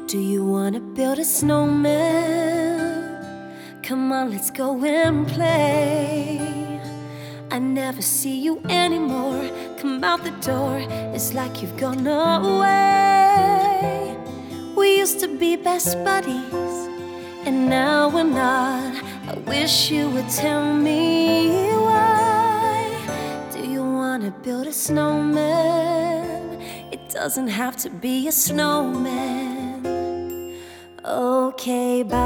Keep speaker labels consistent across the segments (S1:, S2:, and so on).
S1: Do you wanna build a snowman? Come on, let's go and play. I never see you anymore. Come out the door, it's like you've gone away. We used to be best buddies, and now we're not. I wish you would tell me why. Do you wanna build a snowman? It doesn't have to be a snowman. Okay, bye.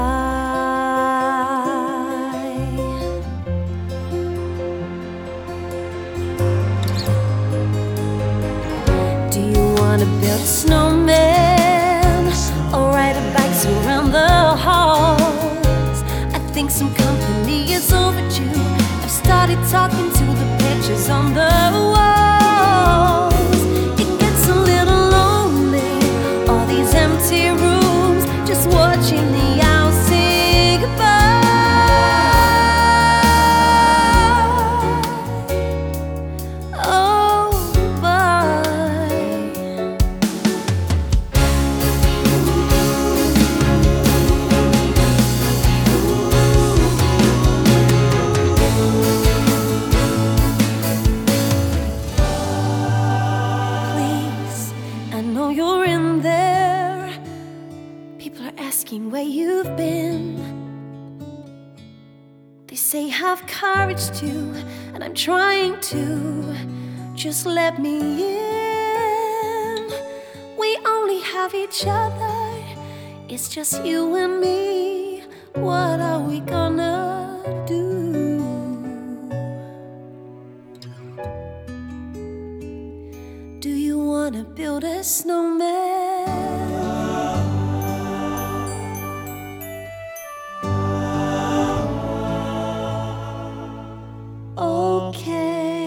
S1: Do you wanna build a snowman or ride a bike around the halls? I think some company is overdue. I've started talking to the pictures on the walls. It gets a little lonely, all these empty rooms, just watching the owls say goodbye. Oh, bye. Please, I know you're in there. People are asking where you've been. They say have courage too, and I'm trying to. Just let me in. We only have each other. It's just you and me. What are we gonna do? Do you wanna build a snowman? Okay.